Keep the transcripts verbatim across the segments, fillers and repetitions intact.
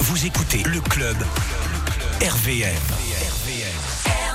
Vous écoutez le club R V M. R V M.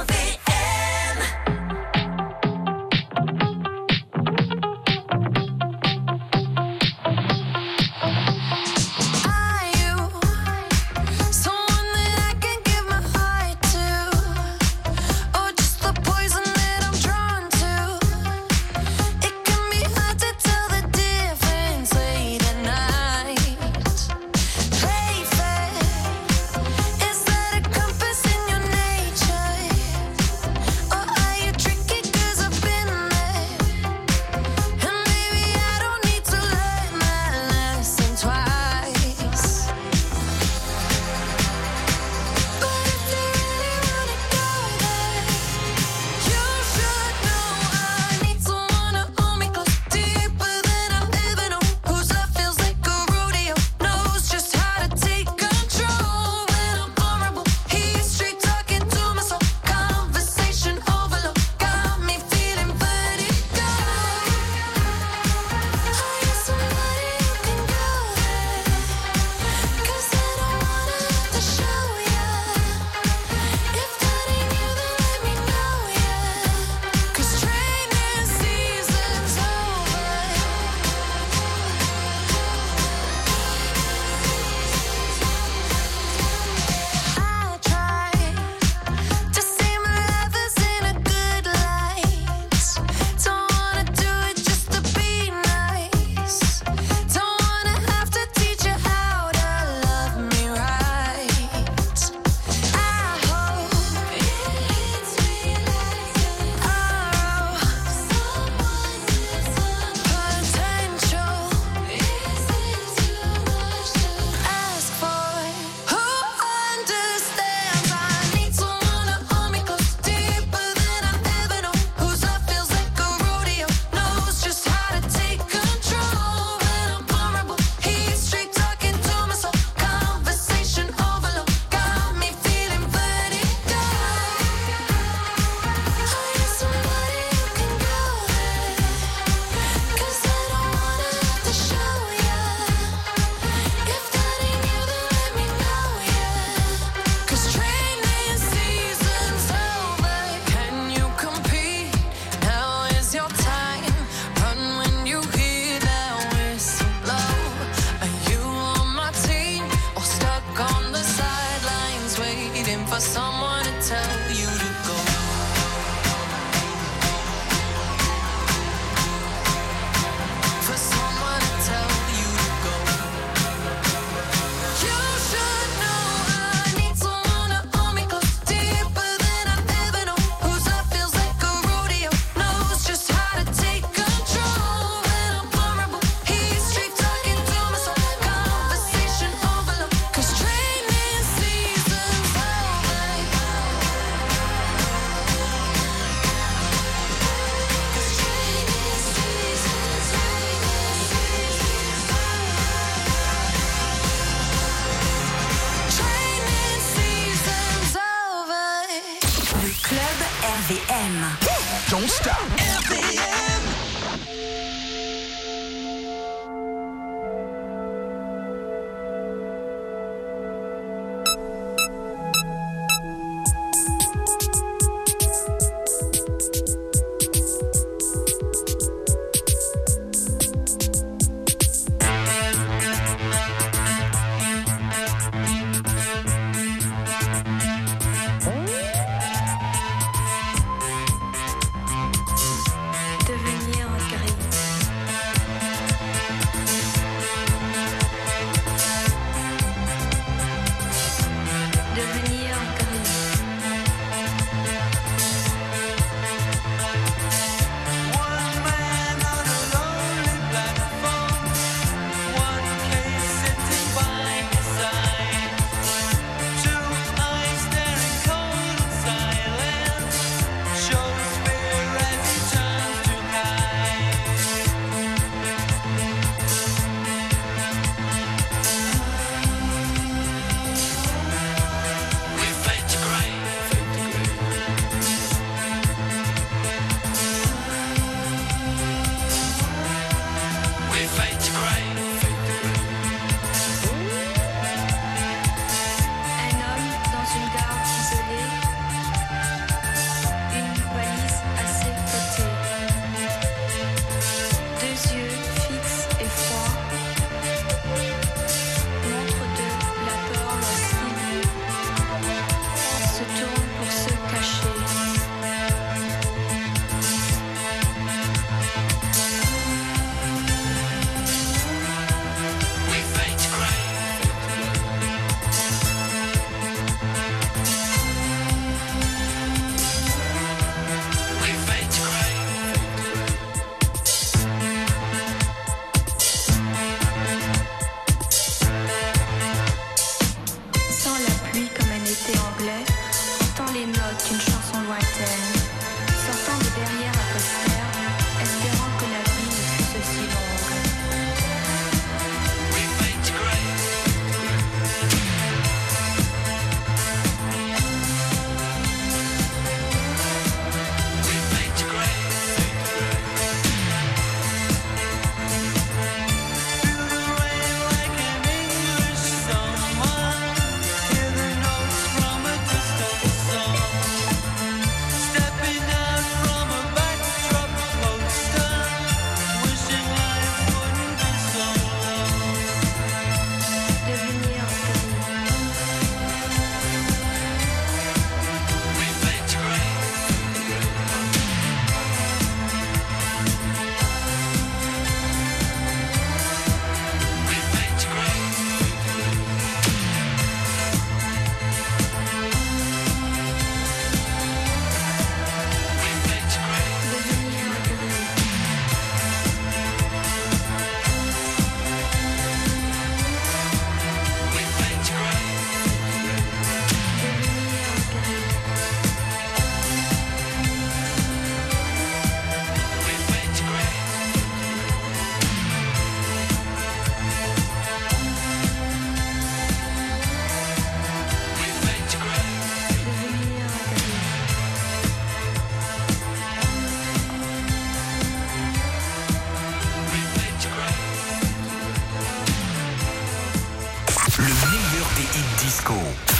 Don't stop. R V M.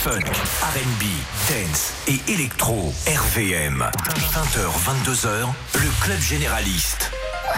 funk, R and B, dance et électro. R V M. vingt heures, vingt-deux heures, le club généraliste.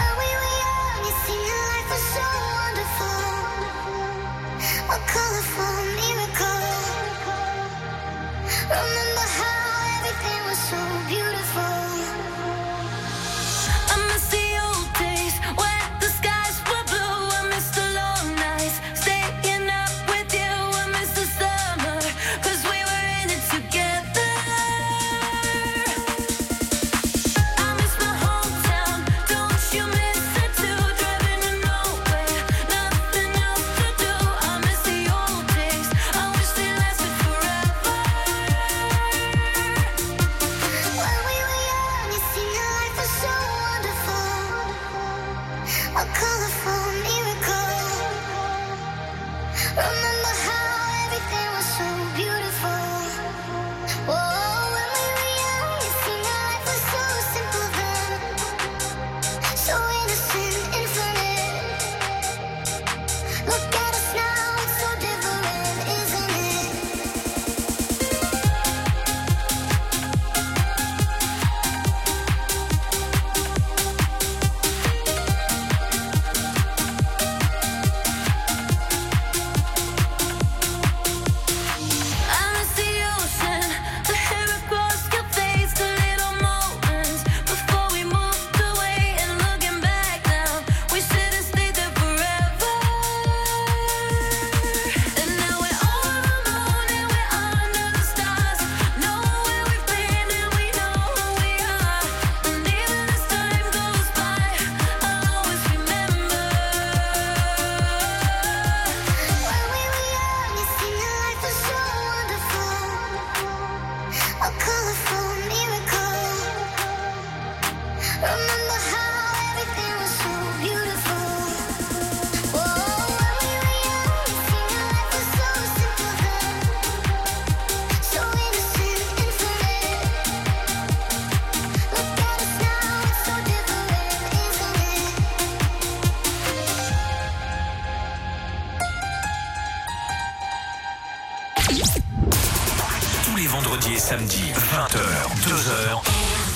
Samedi, vingt heures, deux heures,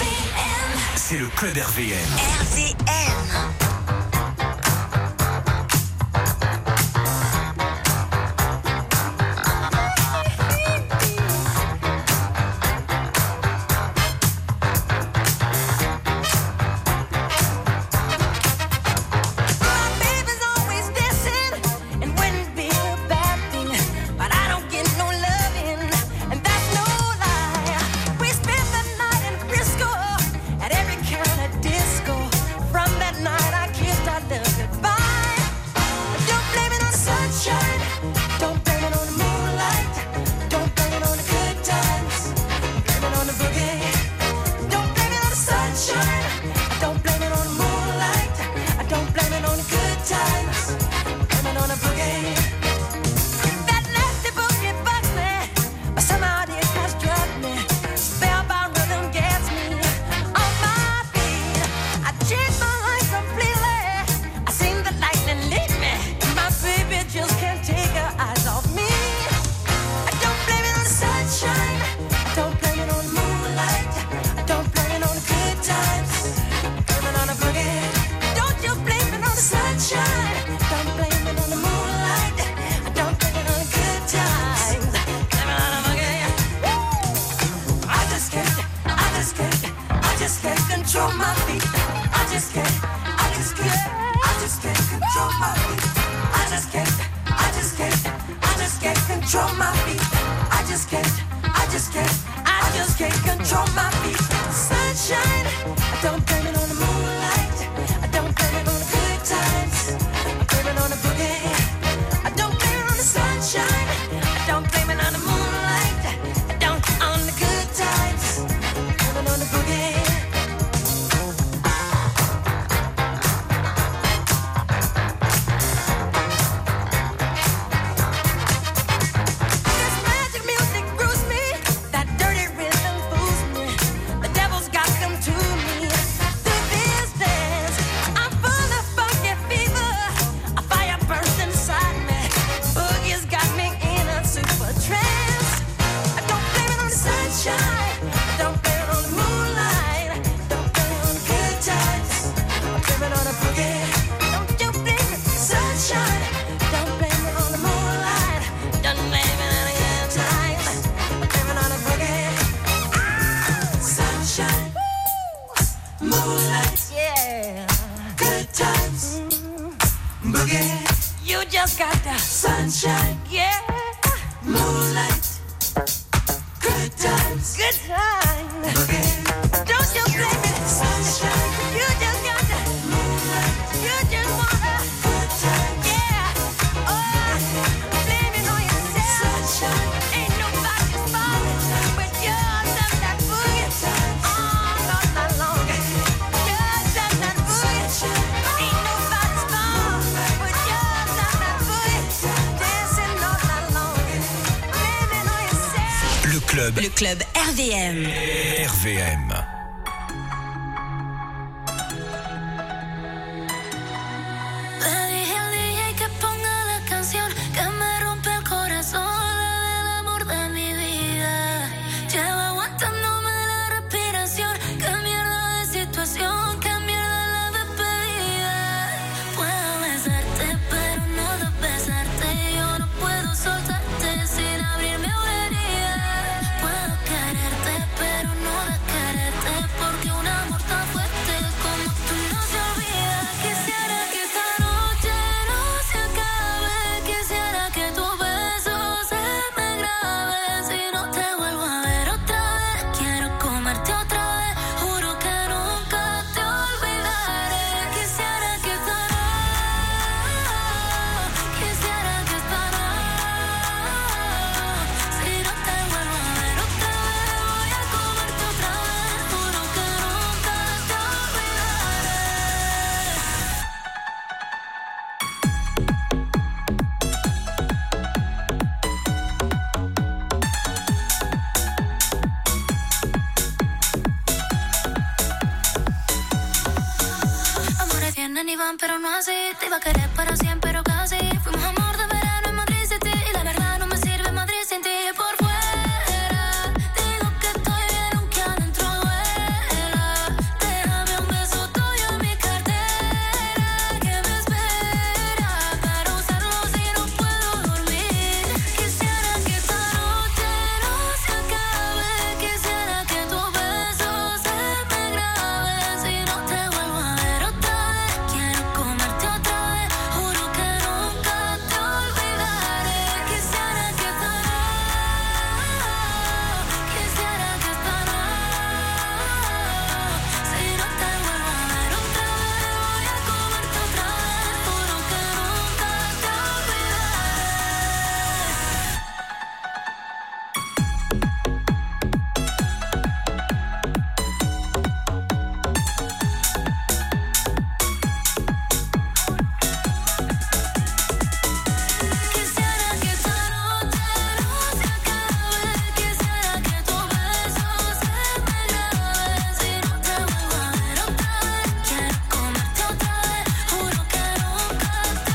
c'est le club R V M. R V M. Disco from that night I boogie. You just got the Sunshine, yeah, moonlight, good times, good time. boogie. Don't you blame it, Sunshine, you just got the moonlight, you just wanna good times, yeah. Oh, blame it on yourself. sunshine, Ain't nobody's fault but yours and that boogie. All all night long. Yours and that boogie. Ain't nobody's fault but yours and that boogie. Dancing all night long. Blame it on yourself. Le club, Le club R V M. R V M. Le dije al D J que ponga la canción que me rompe el corazón, la del amor de mi vida. Llevo aguantándome la respiración. Qué mierda de situación, qué mierda la despedida. Puedo besarte, pero no de besarte. Yo no puedo soltarte sin abrirme una herida. Puedo quererte, pero no de quererte, porque un amor tan fuerte como tú no se olvida. Quisiera que esta noche no se acabe. Quisiera que tu beso se me grabe. Si no te vuelvo a ver otra vez, quiero comerte otra vez. Juro que nunca te olvidaré. Quisiera que esta noche, quisiera que esta noche, si no te vuelvo a ver otra vez, voy a comerte otra vez. Juro que nunca te olvidaré. Amores vienen y van, pero no así. Te iba a querer para siempre, pero casi. Fuimos amor de verano en Madrid City. Y la verdad no me sirve Madrid sin ti. Por fuera digo que estoy bien, aunque adentro duela. Déjame un beso tuyo en mi cartera, que me espera para usarlo si no puedo dormir. Quisiera que esta noche no se acabe. Quisiera que tu beso se me grabe. Si no te vuelvo a ver otra vez, quiero comerte otra vez. Juro que nunca te olvidaré. Quisiera que esta noche, quisiera que esta noche, si no te vuelvo a ver otra vez, voy a comerte otra vez. Juro que nunca te Quisiera que esta noche no se acabe. Quisiera que tu beso se me grabe. Si no te vuelvo a ver otra vez, quiero comerte otra vez. Juro que nunca te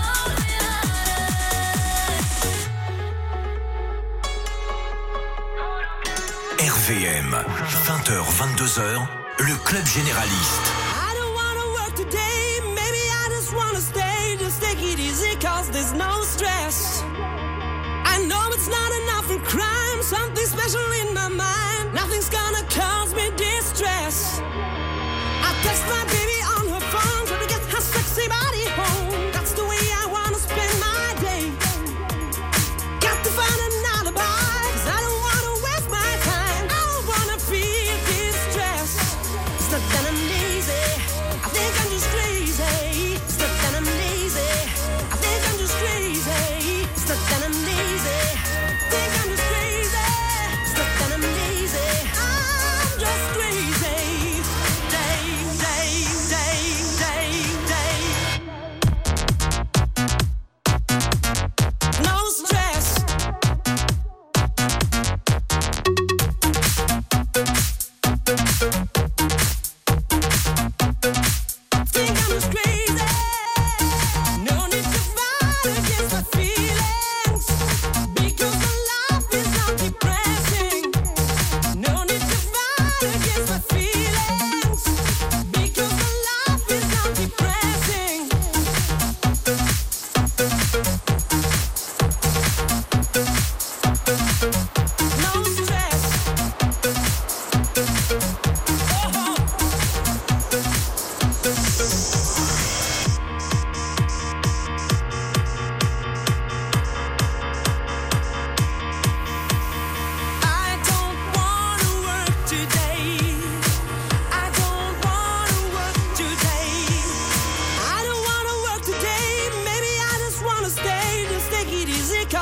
olvidaré. R V M, vingt heures, vingt-deux heures, le club généraliste. I don't wanna work today, maybe I just wanna stay. Just take it easy cause there's no stress. I know it's not enough for crime, something special in my mind. Nothing's gonna cause me distress. I text my baby on her phone, trying to get her sexy body home. That's the way I wanna spend my day. Got to find an alibi, cause I don't wanna waste my time. I don't wanna feel distress. It's not that I'm lazy, I think I'm just crazy. It's not that I'm lazy, I think I'm just crazy. It's not that I'm lazy, I think I'm just crazy. It's not that I'm lazy, I'm just crazy. Day, day,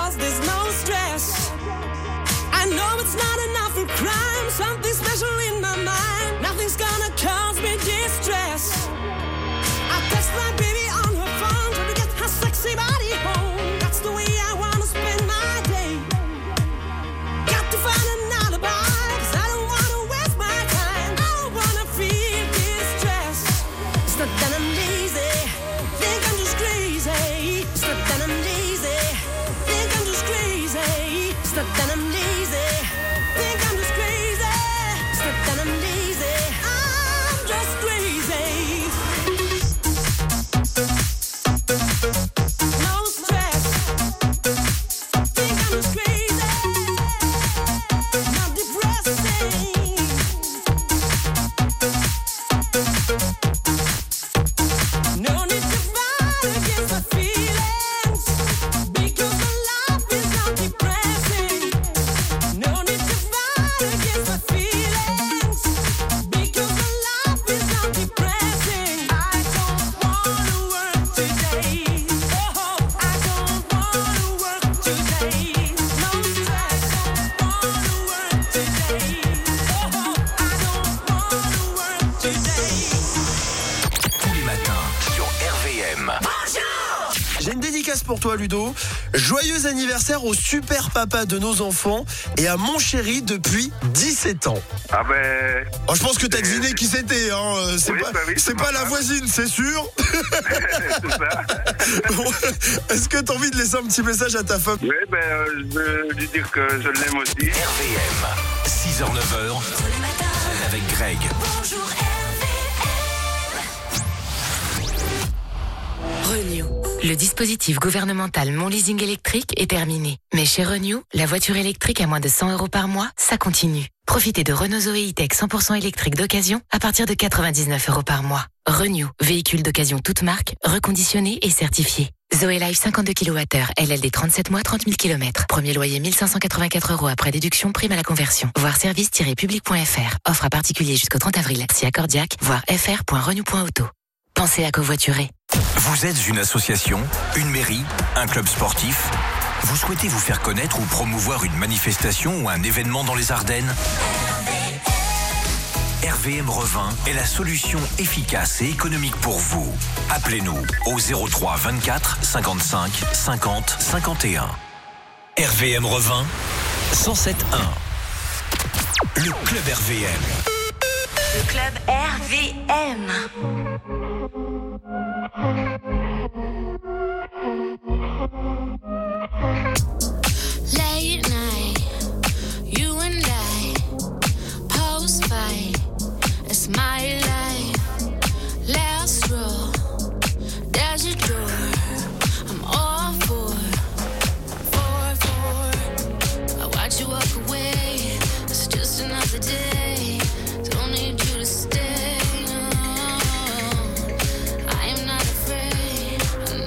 cause there's no stress. I know it's not enough for crime, something special in my mind. Nothing's gonna cause me distress. I text my baby on her phone, trying to get her sexy body home. That's the way I wanna spend my day. Got to find an alibi, cause I don't wanna waste my time. I don't wanna feel distress. It's not that I'm lazy, think I'm just crazy. It's not that I'm lazy, think I'm just crazy. It's not that I'm lazy, think I'm just crazy. It's not that I'm lazy, I'm just crazy. No stress, think I'm just crazy. Not depressing. No need to fight against my feelings, because my life is not depressing. No need to fight against my feelings, because my life is not depressing. I don't wanna work today. Oh, I don't wanna work today. No stress, don't wanna work today. Oh, I don't wanna work today. Tous les matins sur R V M. J'ai une dédicace pour toi, Ludo. Joyeux anniversaire au super papa de nos enfants et à mon chéri depuis dix-sept ans. Ah ben, Oh, je pense que t'as deviné qui c'était, hein. Euh, C'est Oui, pas, bah oui, c'est c'est pas ma la femme. voisine, c'est sûr. c'est ça. Bon, est-ce que t'as envie de laisser un petit message à ta femme? Oui, ben, euh, je veux lui dire que je l'aime aussi. R V M, six heures neuf heures, avec Greg. Bonjour Renew. Le dispositif gouvernemental Mon Leasing électrique est terminé. Mais chez Renew, la voiture électrique à moins de cent euros par mois, ça continue. Profitez de Renault Zoé E-Tech cent pour cent électrique d'occasion à partir de quatre-vingt-dix-neuf euros par mois. Renew, véhicule d'occasion toute marque, reconditionné et certifié. Zoé Life cinquante-deux kilowattheures, L L D trente-sept mois, trente mille kilomètres. Premier loyer mille cinq cent quatre-vingt-quatre euros après déduction, prime à la conversion. Voir service tiret public point f r. Offre à particulier jusqu'au trente avril. Si accordiaque, voir f r point renew point auto. Pensez à covoiturer. Vous êtes une association, une mairie, un club sportif? Vous souhaitez vous faire connaître ou promouvoir une manifestation ou un événement dans les Ardennes? R V M Revin est la solution efficace et économique pour vous. Appelez-nous au zéro trois vingt-quatre cinquante-cinq cinquante cinquante et un. R V M Revin cent sept un. Le club R V M. Le club R V M. Late night, you and I, post fight, it's my life. Last row, there's a door, I'm all for, for, for. I watch you walk away, it's just another day. Don't need you to stay. No. I am not afraid.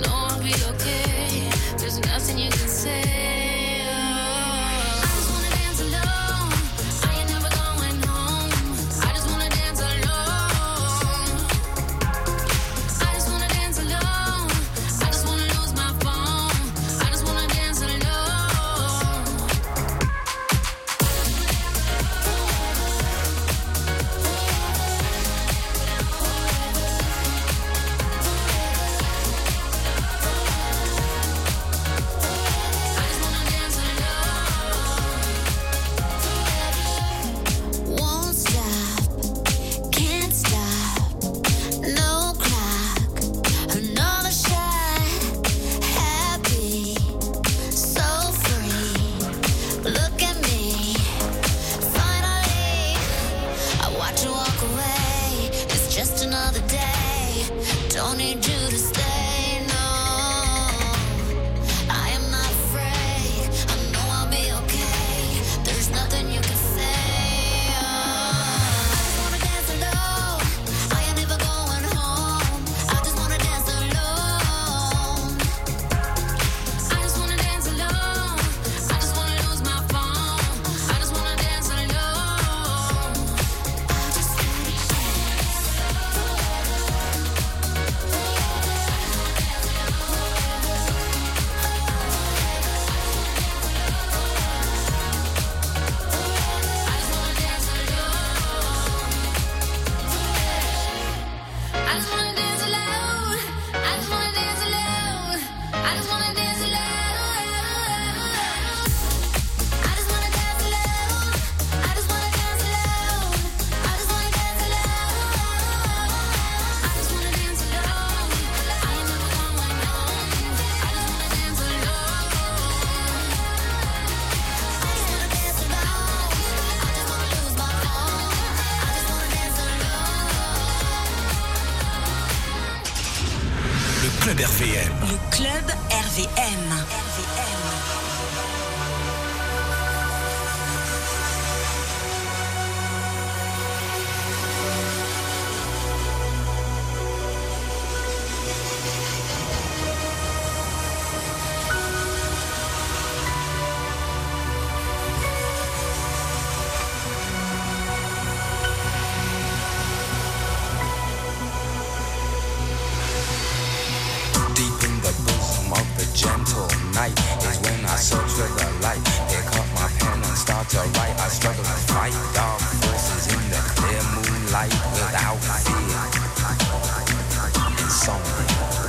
night is when I search for the light. Pick up my pen and start to write. I struggle to fight dark forces in the clear moonlight without fear. Insomnia.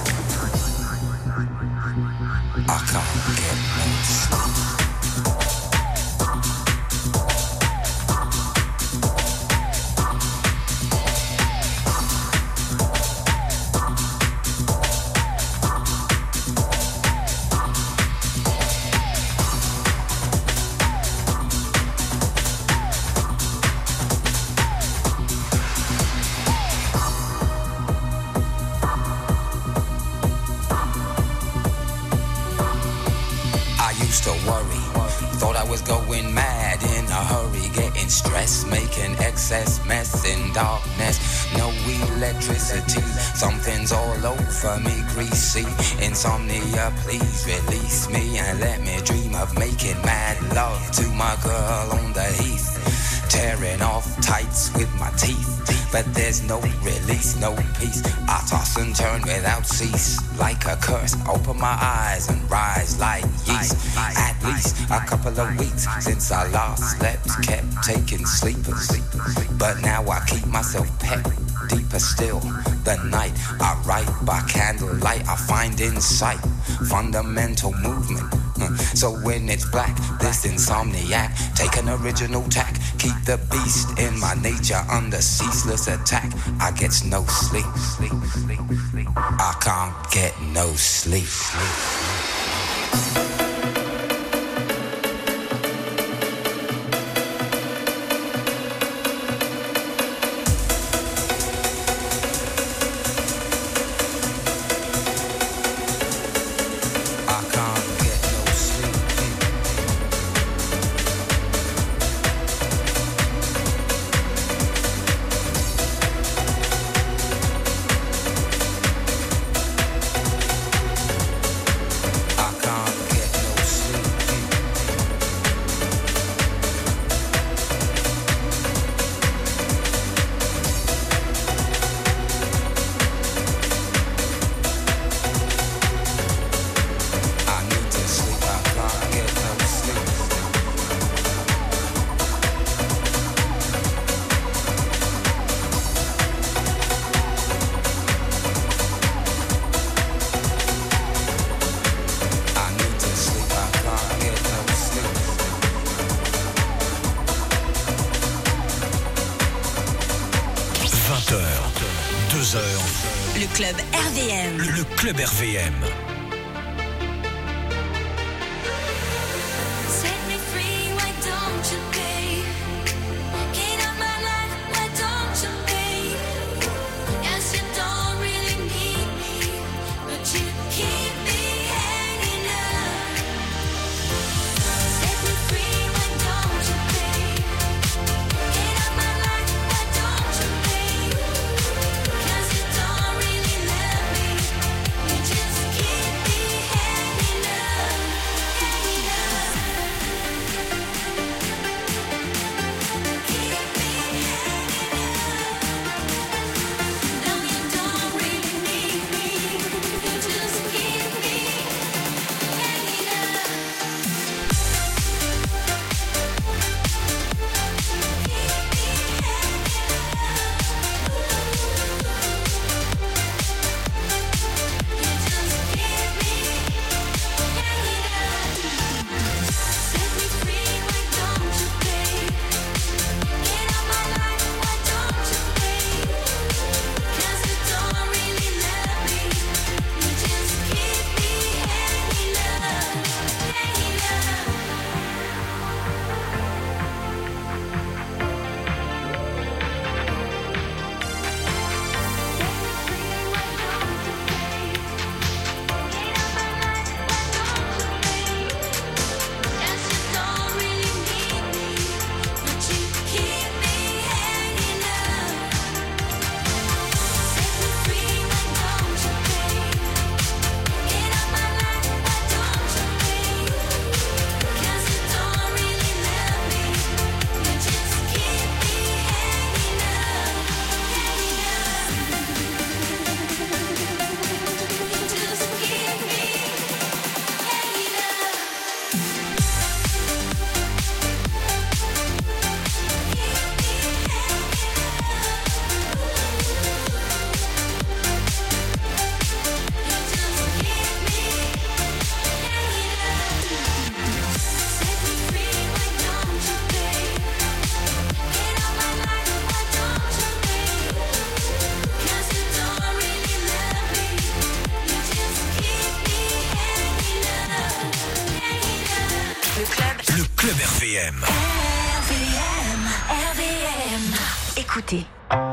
I can't get no sleep. Going mad in a hurry, getting stressed, making excess mess in darkness. No electricity, something's all over me, greasy. Insomnia, please release me and let me dream of making mad love to my girl on the heath. Tearing off tights with my teeth, but there's no release, no peace. I toss and turn without cease, like a curse. Open my eyes and rise like yeast. At least a couple of weeks since I last slept, kept taking sleepers, but now I keep myself pet. Deeper still, the night I write by candlelight. I find insight, fundamental movement. So when it's black, this insomniac, take an original tack. Keep the beast in my nature under ceaseless attack. I get no sleep. I can't get no sleep. Le club R V M. Le, le club R V M. Just keep Club R V M. R V M, R V M. Écoutez.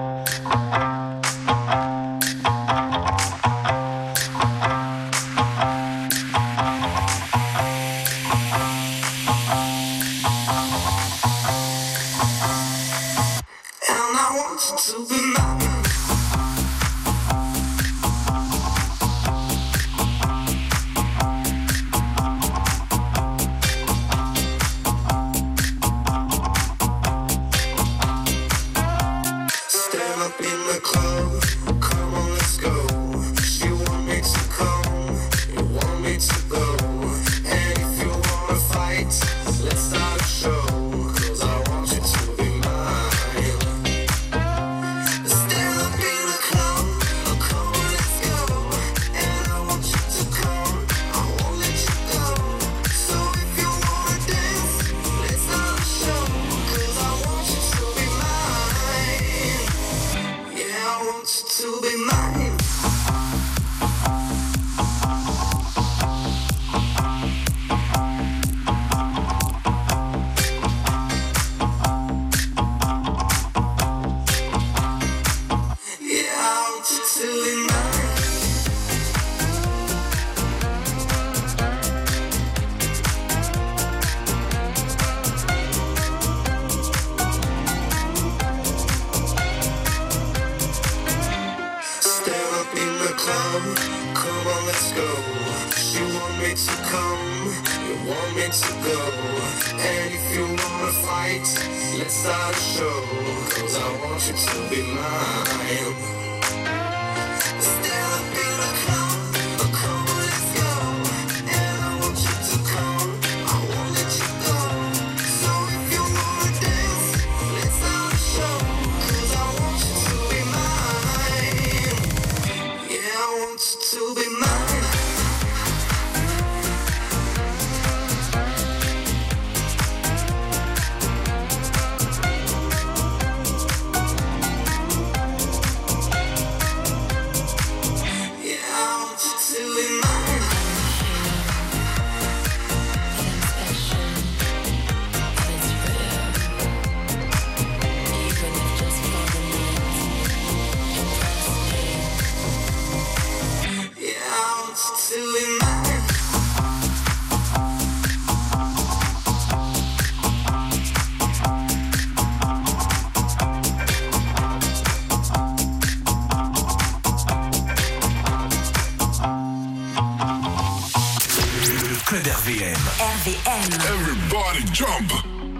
R V M. R V M. Everybody jump.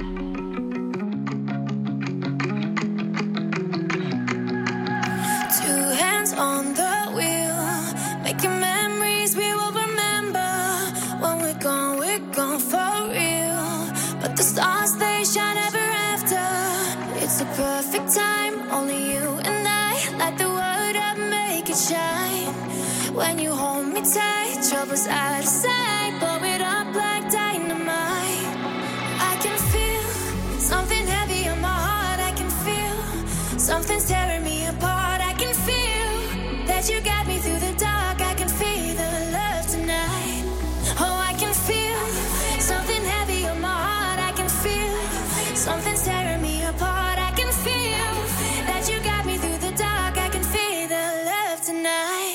Two hands on the wheel, making memories we will remember. When we're gone, we're gone for real. But the stars, they shine ever after. It's the perfect time, only you and I. Light the world up, make it shine. When you hold me tight, trouble's out of sight. Blow it up like dynamite. I can feel something heavy on my heart. I can feel something's tearing me apart. I can feel that you got me through the dark. I can feel the love tonight. Oh, I can feel something heavy on my heart. I can feel something's tearing me apart. I can feel that you got me through the dark. I can feel the love tonight.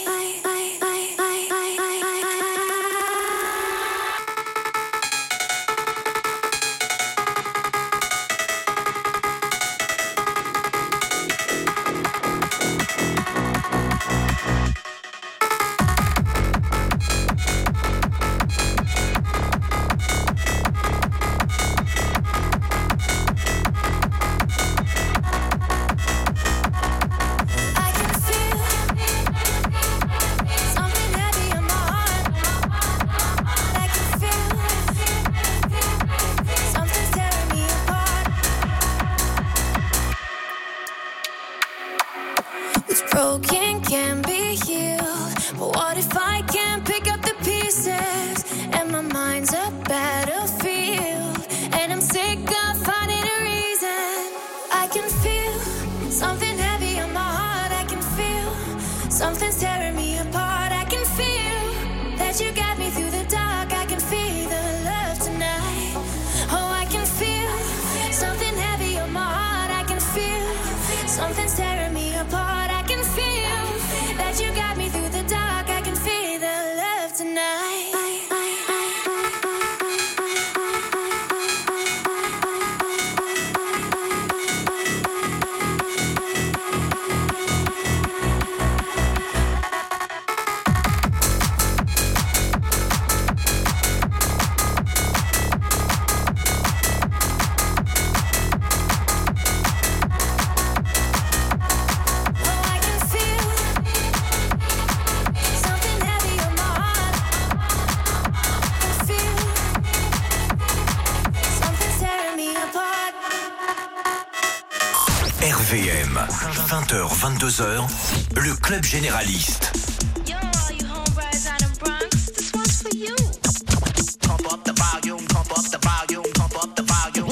R V M, vingt heures, vingt-deux heures, le club généraliste. Yo, all you homebrides out in Bronx, this one's for you. Pump up the volume, pump up the volume, pump up the volume.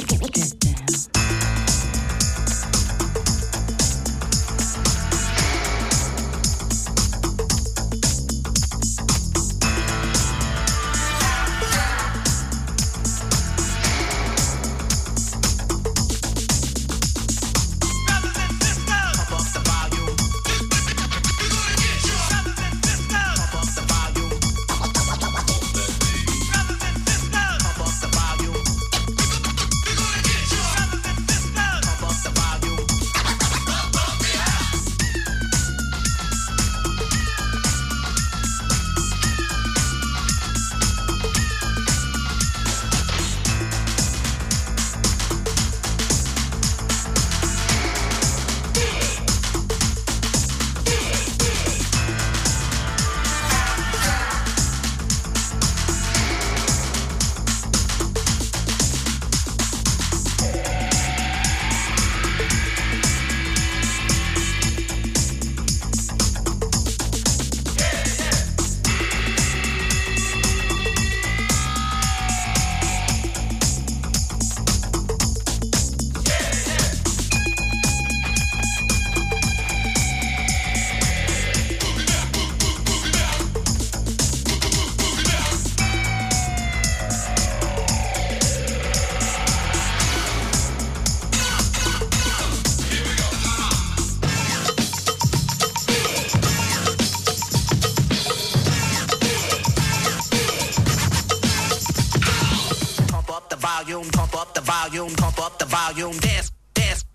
Volume, pump up the volume, pump up the volume, dance, dance.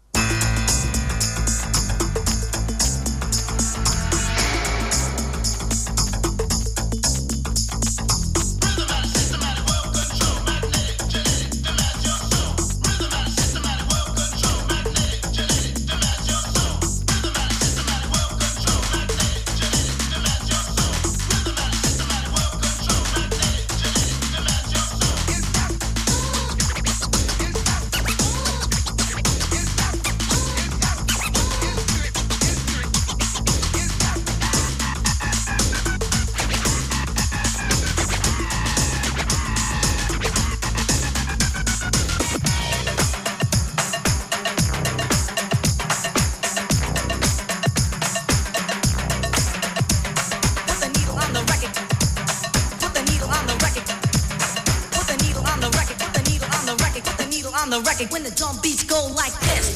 The record when the drum beats go like this.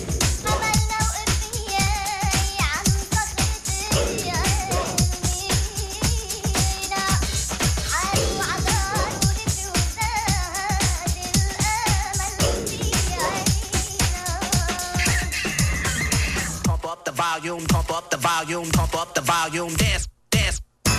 Pump up the volume, pump up the volume, pump up the volume, dance, dance.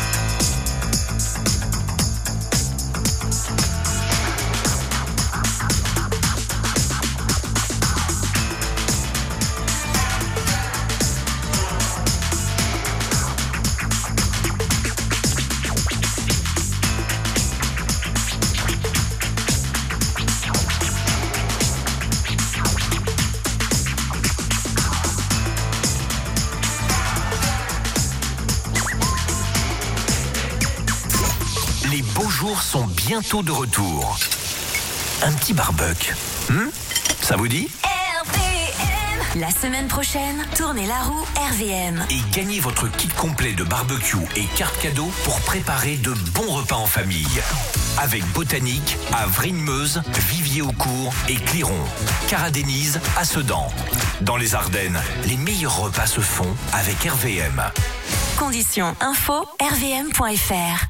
Les beaux jours sont bientôt de retour. Un petit barbecue, hmm? Ça vous dit? R V M. La semaine prochaine, tournez la roue R V M. Et gagnez votre kit complet de barbecue et carte cadeau pour préparer de bons repas en famille. Avec Botanique à Vrigne-Meuse, Vivier-au-Court et Cliron. Caradénise à Sedan. Dans les Ardennes, les meilleurs repas se font avec R V M. Conditions info r v m point f r.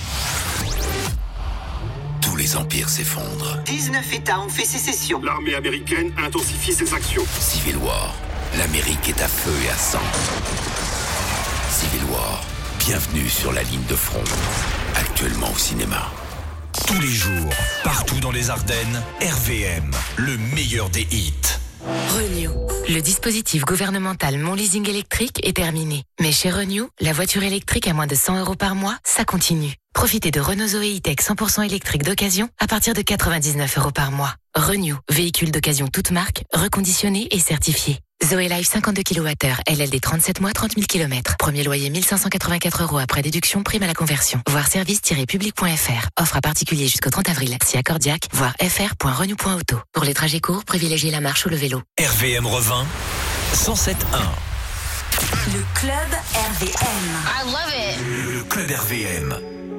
Tous les empires s'effondrent. dix-neuf États ont fait sécession. L'armée américaine intensifie ses actions. Civil War, l'Amérique est à feu et à sang. Civil War, bienvenue sur la ligne de front. Actuellement au cinéma. Tous les jours, partout dans les Ardennes, R V M, le meilleur des hits. Renew. Le dispositif gouvernemental Mon Leasing électrique est terminé. Mais chez Renew, la voiture électrique à moins de cent euros par mois, ça continue. Profitez de Renault Zoé E-Tech cent pour cent électrique d'occasion à partir de quatre-vingt-dix-neuf euros par mois. Renew, véhicule d'occasion toute marque, reconditionné et certifié. Zoé Life cinquante-deux kilowattheures, L L D trente-sept mois, trente mille kilomètres. Premier loyer mille cinq cent quatre-vingt-quatre euros après déduction, prime à la conversion. Voir service tiret public point f r. Offre à particulier jusqu'au trente avril. Si accordiaque, voir f r point renew point auto. Pour les trajets courts, privilégiez la marche ou le vélo. R V M Revin, cent sept un. Le club R V M. I love it. Le club R V M.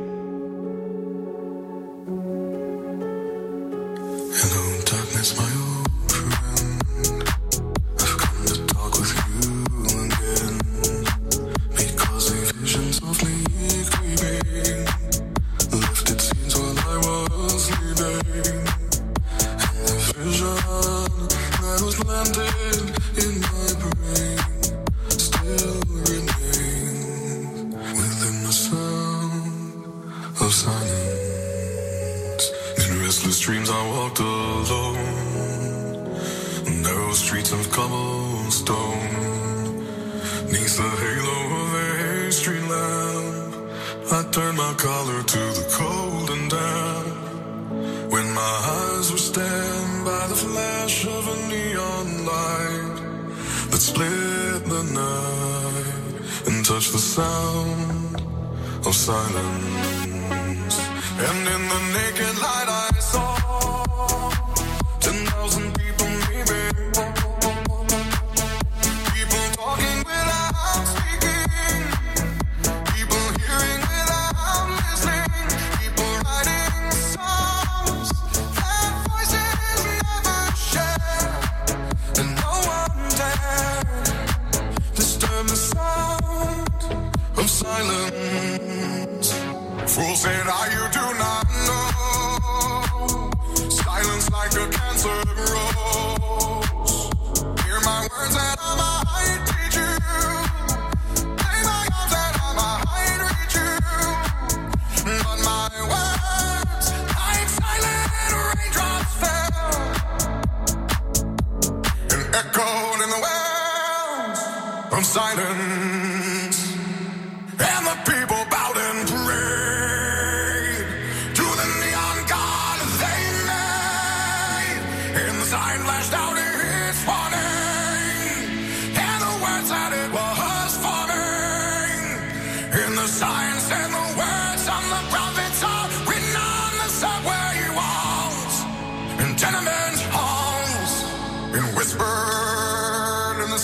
Hello, darkness, my old friend. I've come to talk with you again. Because a vision softly creeping left its scenes while I was sleeping. And the vision that was planted in my brain still remains within the sound of silence. In restless dreams I walked alone, narrow streets of cobblestone. Neath the halo of a street lamp, I turned my collar to the cold and damp. When my eyes were stabbed by the flash of a neon light that split the night and touched the sound of silence. And in the naked light I saw ten thousand people maybe. People talking without speaking. People hearing without listening. People writing songs that voices never share. And no one dared disturb the sound of silence. Fool said, "Ah, you do not know. Silence like a cancer grows. Hear my words that I might teach you. Lay my arms that I might reach you. But my words, like silent raindrops fell and echoed in the wells of silence. And the people bowed and prayed to the neon god they made. And the sign flashed out its warning, and the words that it was forming. And the sign said the words on the prophets are written on the subway walls and tenement halls, and whispered in the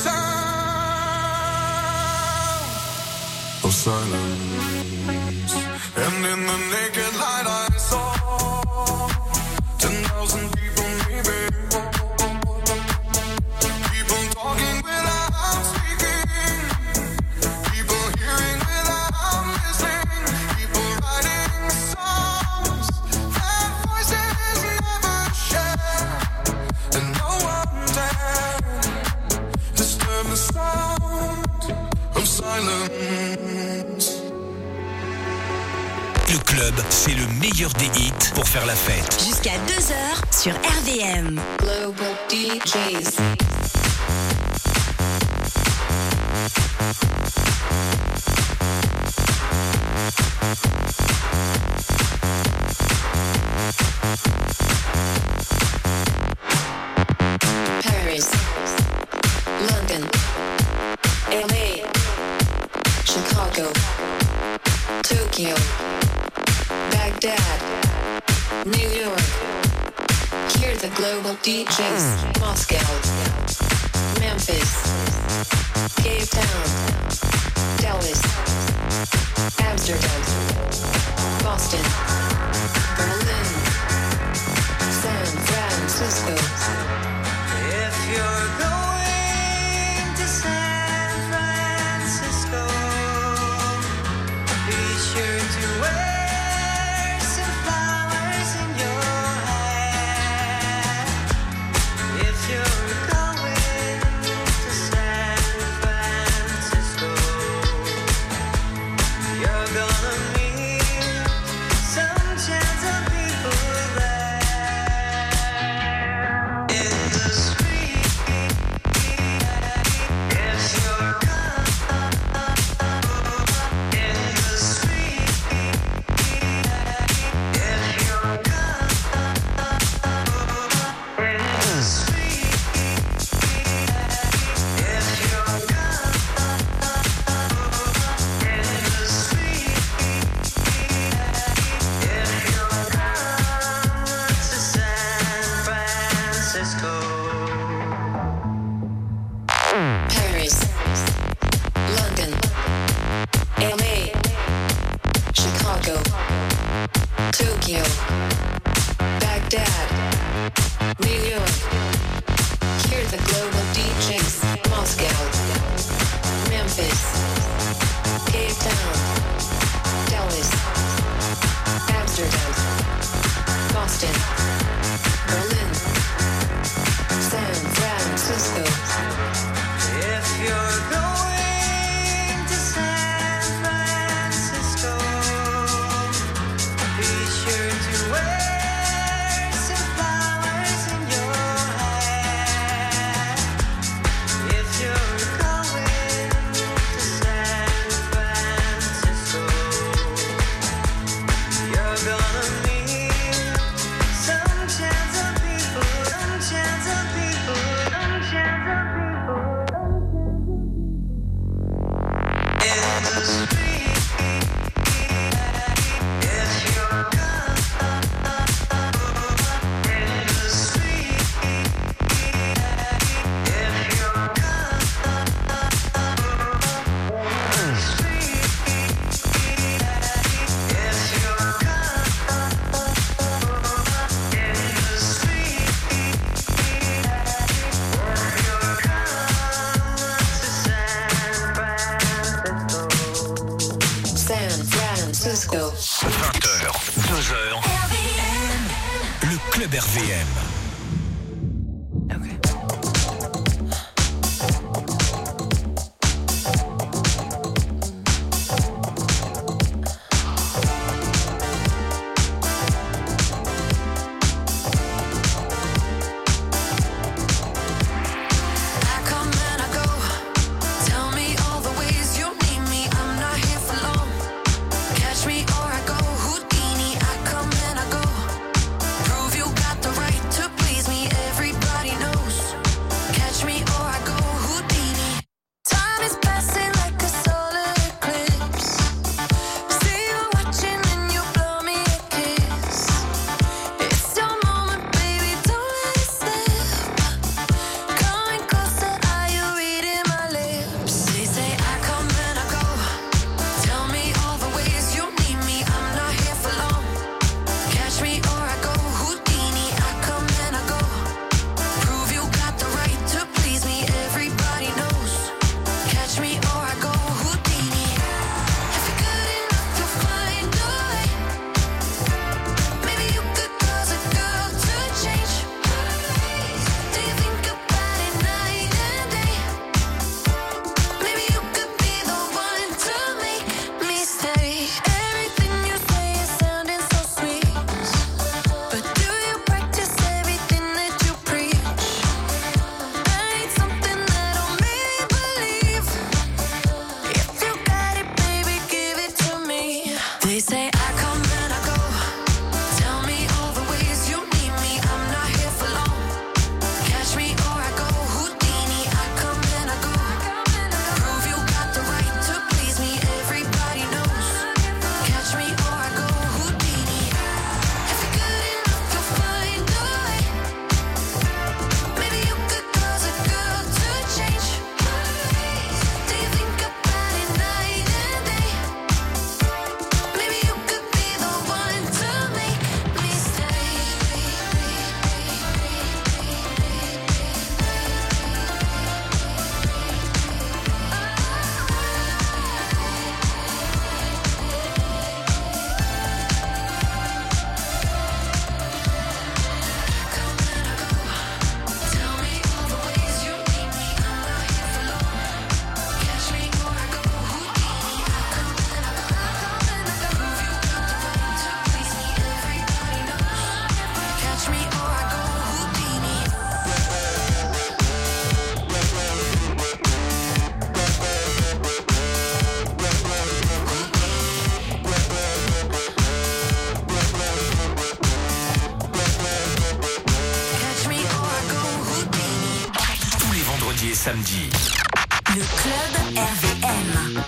sound of silence. And in the naked light I saw ten thousand people maybe. People talking without speaking. People hearing without listening. People writing songs that voices never share. And no one dared disturb the sound of silence. Le club, c'est le meilleur des hits pour faire la fête. Jusqu'à deux heures sur R V M. Global D Js. Paris, London, L A, Chicago, Tokyo, Baghdad, New York. Hear the global D Js. Moscow, Memphis, Cape Town, Dallas, Amsterdam, Boston, Berlin, San Francisco. If you're going to San Francisco, be sure to wear some flowers in your hair. If you're going to San Francisco, you're gonna meet some gentle people Tokyo, Baghdad, New York. Hear the global D Js. Moscow, Memphis, Cape Town, Dallas, Amsterdam, Boston, Berlin, San Francisco. If you're going to San Francisco, be sure to wear some flowers in your hair. If you're going to San Francisco, you're gonna meet some chance of people, some chance of people, some chance of people. In the street, if you're gone, in the street, if you're gone, in the street, if you're gone, in the street, if you're gone to San Francisco. San Francisco. vingt heures, deux heures. Le Club R V M. I come and I go. Tell me all the ways you need me. I'm not here for long. Catch me or I go Houdini. I come and I go. Prove you got the right to please me. Everybody knows. Catch me or I go Houdini. Time is passing like a solar eclipse. See you watching and you blow me a kiss. It's your moment, baby. Don't let it slip. Coming closer, are you reading my lips? They say I come and I go. Tell me all the ways you need me. I'm not here for long. Catch me or I go Houdini. I come and I go. Prove you got the right to please me. Everybody knows. Catch me or I go Houdini. If you're good enough, you'll find a way. Maybe you could cause a girl to change. Do you think about it night and day? Maybe you could be the one to make me stay. Everything you say is sounding so sweet, but do you practice everything that you preach? I need something that'll make me believe. If you got it, baby, give it to me. They say I come and I go. Tell me all the ways you need me. I'm not here for long. Catch me or I go Houdini. I come and I go. Prove you got the right to please me. Everybody knows. Catch me or I go Houdini. If you're good enough, you'll find a way. Maybe you could cause a girl to change. Do you think about it night and day? Maybe you could be the one to make me stay. Tell me all the ways you need me. I'm not here for long. Catch me or I go Houdini. I come and I go. Prove you got the right to please me. Everybody knows. Catch me or I go Houdini. Catch me or I go Houdini. Tous les vendredis et samedis. Le Club R V M.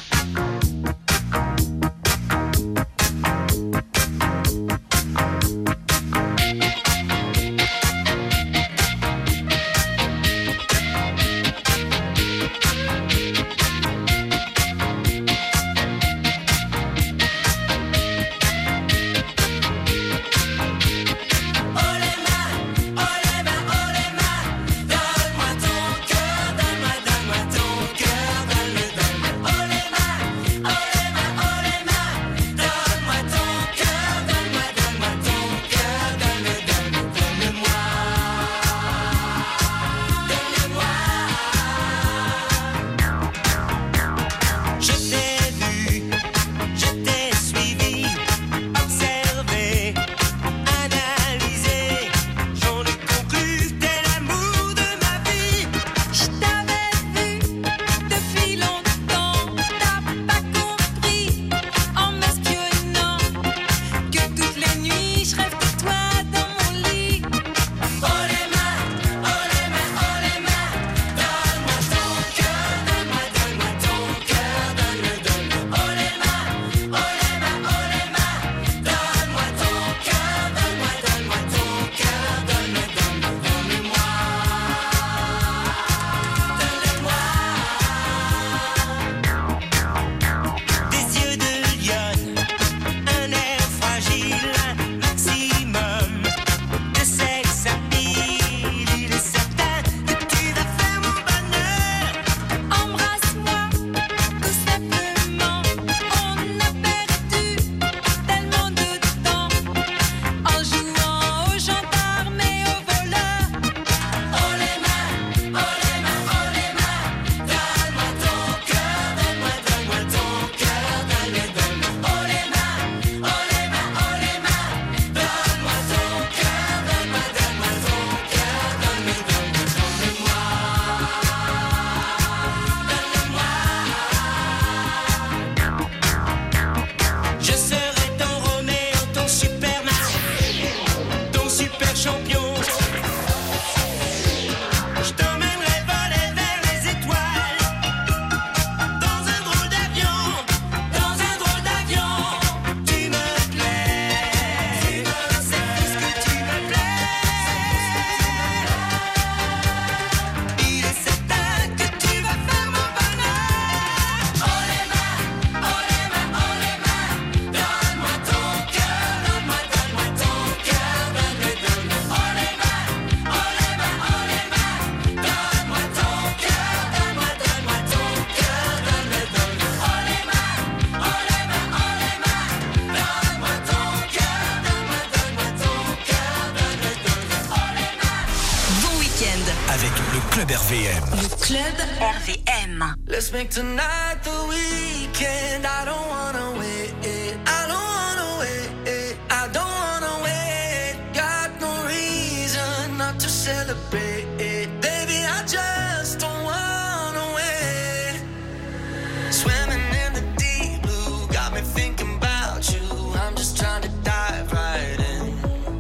avec le Club R V M. Le Club R V M. Let's make tonight the weekend. I don't wanna wait. I don't wanna wait. I don't wanna wait. Got no reason not to celebrate. Baby, I just don't wanna wait. Swimming in the deep blue got me thinking about you. I'm just trying to dive right in.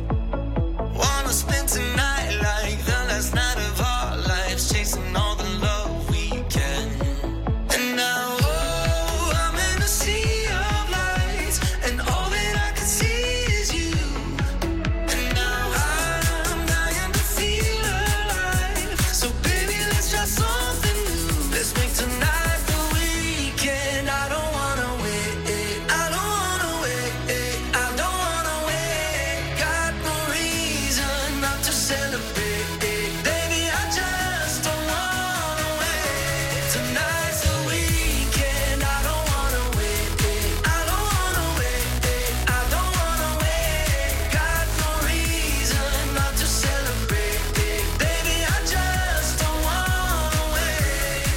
Wanna spend tonight like the last night of our lives, chasing all the love we can. And now, oh, I'm in a sea of lights, and all that I can see is you. And now I'm dying to feel alive. So baby, let's try something new. Let's make tonight the weekend. I don't wanna wait. I don't wanna wait. I don't wanna wait. Got no reason not to celebrate. Baby, I just don't wanna wait. Tonight's the weekend. I don't wanna wait. I don't wanna wait. I don't wanna wait. Got no reason not to celebrate. Baby, I just don't wanna wait.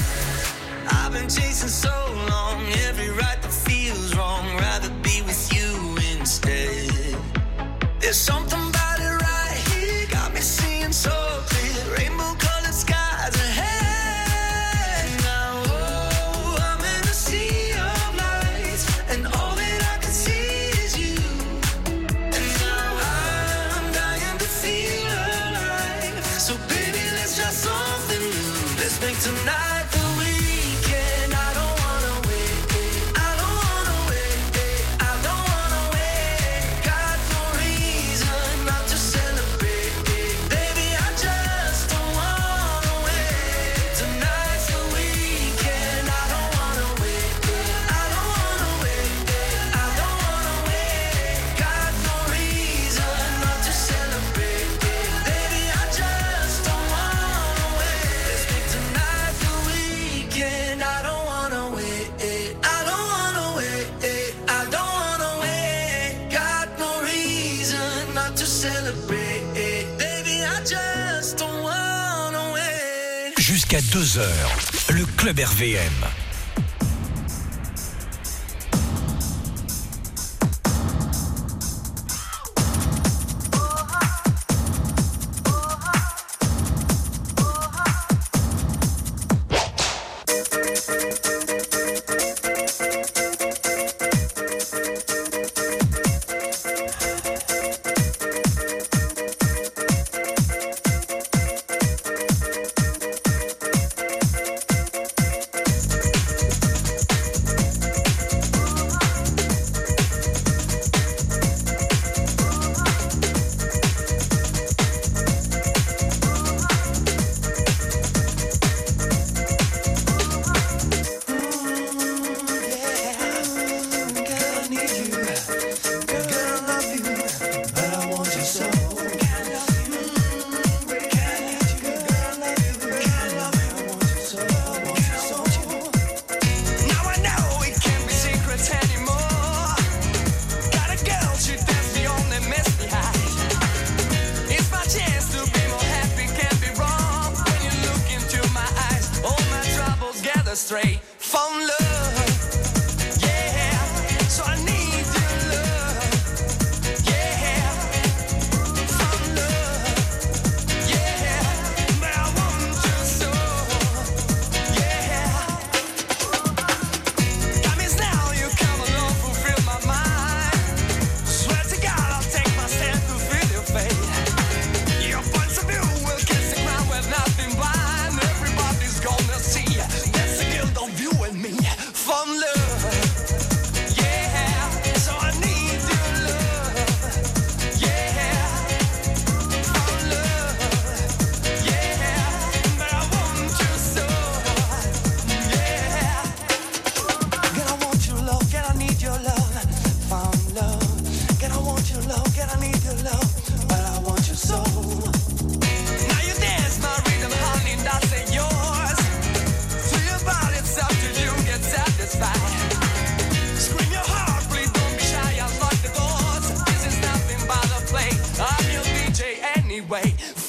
I've been chasing so long, every right that feels wrong. Rather be with you instead. There's something about it right here, got me seeing so clear. Rainbow colored skies ahead. Now, oh, I'm in a sea of lights, and all that I can see is you. And now I'm dying to feel alive. So baby, let's try something new. Let's make tonight the weekend. I don't wanna wait. I don't wanna wait. I don't wanna wait. Got no reason not to celebrate. Baby, I just don't wanna wait. Tonight's the weekend. I don't wanna wait. I don't wanna wait. I don't wanna wait. Got no reason not to celebrate. Baby, I just don't wanna wait. Let's make tonight the weekend. I don't wanna wait. I don't wanna wait. I don't wanna wait. Got no reason not to celebrate. Baby, I just don't wanna wait. Jusqu'à deux heures, le Club R V M. Now I know it can't be secrets anymore. Got a girl, she does the only miss me high. It's my chance to be more happy, can't be wrong. When you look into my eyes, all my troubles gather straight from love. Yeah, so I need your love. Yeah, from love. Yeah, but I want you so. Yeah. Promise now you come along, fulfill my mind. Swear to God I'll take myself to feel your fate. Your points of view will kiss the ground with nothing blind. Everybody's gonna see that's the guilt of you and me. From love. Yeah, so I need your love. Yeah, from love. Yeah, but I want you so. Yeah. Girl, I want your love, girl, I need your love. Found love. Girl, I want your love, girl, I need your love. But I want you so. Now you dance my rhythm, honey, that's it, yours. To your body, it's up to you, get satisfied. Scream your heart, please don't be shy, unlock the doors. This is nothing but a play. I'm your D J anyway.